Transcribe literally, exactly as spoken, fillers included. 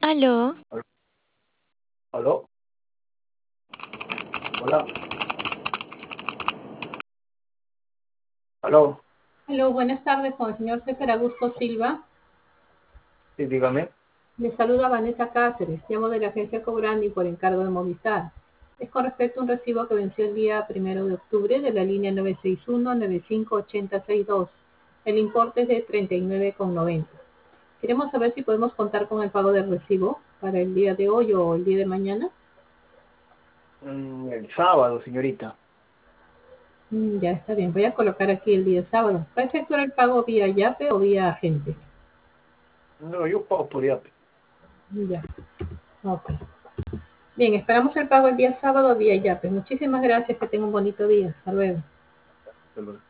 Aló, Al- ¿Aló? Hola. ¿Aló? Hello, buenas tardes con el señor César Augusto Silva. Sí, dígame. Le saluda Vanessa Cáceres, llamo de la agencia Cobrandi por encargo de Movistar. Es con respecto a un recibo que venció el día primero de octubre de la línea nueve seis uno nueve cinco ocho cero seis dos. El importe es de treinta y nueve con noventa. Queremos saber si podemos contar con el pago del recibo para el día de hoy o el día de mañana. Mm, el sábado, señorita. Mm, ya está bien, voy a colocar aquí el día sábado. ¿Va a efectuar el pago vía Yape o vía agente? No, yo pago por Yape. Ya, ok. Bien, esperamos el pago el día sábado vía Yape. Muchísimas gracias, que tenga un bonito día. Hasta luego. Hasta luego.